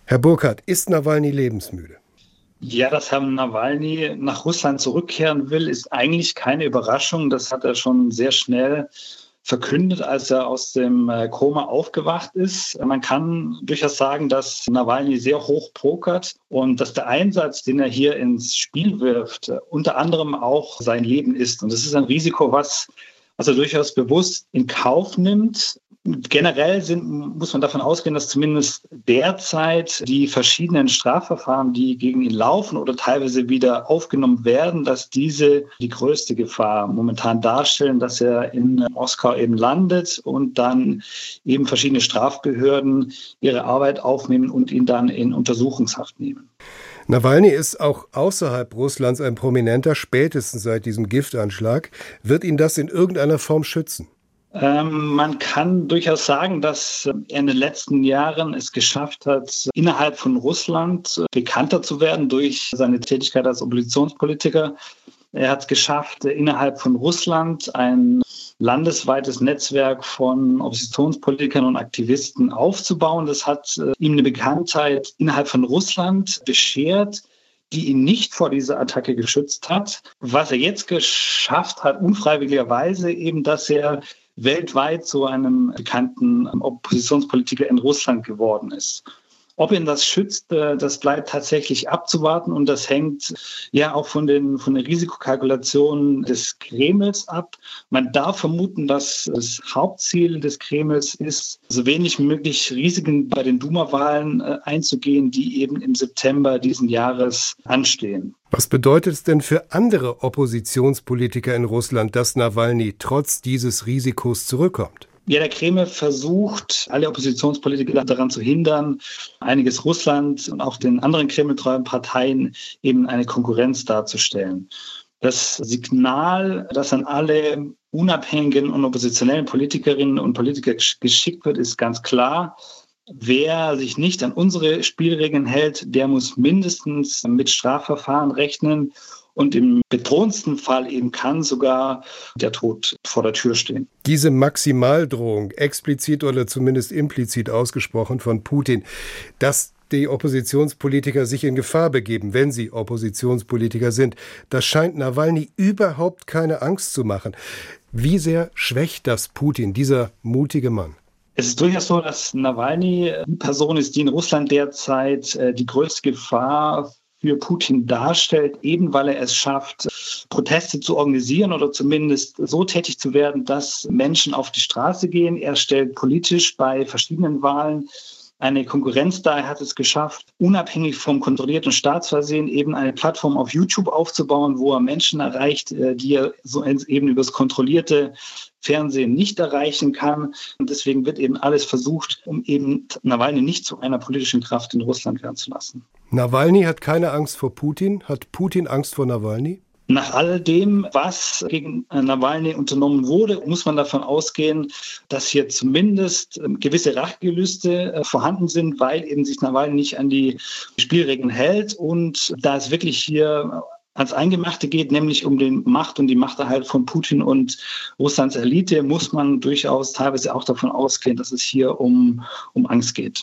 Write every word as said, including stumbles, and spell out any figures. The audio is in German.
Herr Burkhardt, ist Nawalny lebensmüde? Ja, dass Herr Nawalny nach Russland zurückkehren will, ist eigentlich keine Überraschung. Das hat er schon sehr schnell verkündet, als er aus dem Koma aufgewacht ist. Man kann durchaus sagen, dass Nawalny sehr hoch pokert und dass der Einsatz, den er hier ins Spiel wirft, unter anderem auch sein Leben ist. Und das ist ein Risiko, was was er durchaus bewusst in Kauf nimmt. Generell sind, muss man davon ausgehen, dass zumindest derzeit die verschiedenen Strafverfahren, die gegen ihn laufen oder teilweise wieder aufgenommen werden, dass diese die größte Gefahr momentan darstellen, dass er in Moskau eben landet und dann eben verschiedene Strafbehörden ihre Arbeit aufnehmen und ihn dann in Untersuchungshaft nehmen. Nawalny ist auch außerhalb Russlands ein Prominenter, spätestens seit diesem Giftanschlag. Wird ihn das in irgendeiner Form schützen? Ähm, man kann durchaus sagen, dass er in den letzten Jahren es geschafft hat, innerhalb von Russland bekannter zu werden durch seine Tätigkeit als Oppositionspolitiker. Er hat es geschafft, innerhalb von Russland ein landesweites Netzwerk von Oppositionspolitikern und Aktivisten aufzubauen. Das hat äh, ihm eine Bekanntheit innerhalb von Russland beschert, die ihn nicht vor dieser Attacke geschützt hat. Was er jetzt geschafft hat, unfreiwilligerweise eben, dass er weltweit zu einem bekannten Oppositionspolitiker in Russland geworden ist. Ob ihn das schützt, das bleibt tatsächlich abzuwarten und das hängt ja auch von den von der Risikokalkulation des Kremls ab. Man darf vermuten, dass das Hauptziel des Kremls ist, so wenig wie möglich Risiken bei den Duma-Wahlen einzugehen, die eben im September diesen Jahres anstehen. Was bedeutet es denn für andere Oppositionspolitiker in Russland, dass Nawalny trotz dieses Risikos zurückkommt? Ja, der Kreml versucht, alle Oppositionspolitiker daran zu hindern, einiges Russland und auch den anderen kremltreuen Parteien eben eine Konkurrenz darzustellen. Das Signal, das an alle unabhängigen und oppositionellen Politikerinnen und Politiker geschickt wird, ist ganz klar. Wer sich nicht an unsere Spielregeln hält, der muss mindestens mit Strafverfahren rechnen. Und im bedrohendsten Fall eben kann sogar der Tod vor der Tür stehen. Diese Maximaldrohung, explizit oder zumindest implizit ausgesprochen von Putin, dass die Oppositionspolitiker sich in Gefahr begeben, wenn sie Oppositionspolitiker sind, das scheint Nawalny überhaupt keine Angst zu machen. Wie sehr schwächt das Putin, dieser mutige Mann? Es ist durchaus so, dass Nawalny die Person ist, die in Russland derzeit die größte Gefahr für Putin darstellt, eben weil er es schafft, Proteste zu organisieren oder zumindest so tätig zu werden, dass Menschen auf die Straße gehen. Er stellt politisch bei verschiedenen Wahlen eine Konkurrenz dar. Er hat es geschafft, unabhängig vom kontrollierten Staatsfernsehen eben eine Plattform auf YouTube aufzubauen, wo er Menschen erreicht, die er so eben über das kontrollierte Fernsehen nicht erreichen kann. Und deswegen wird eben alles versucht, um eben Nawalny nicht zu einer politischen Kraft in Russland werden zu lassen. Nawalny hat keine Angst vor Putin. Hat Putin Angst vor Nawalny? Nach all dem, was gegen Nawalny unternommen wurde, muss man davon ausgehen, dass hier zumindest gewisse Rachgelüste vorhanden sind, weil eben sich Nawalny nicht an die Spielregeln hält. Und da es wirklich hier ans Eingemachte geht, nämlich um die Macht und die Machterhalt von Putin und Russlands Elite, muss man durchaus teilweise auch davon ausgehen, dass es hier um, um Angst geht.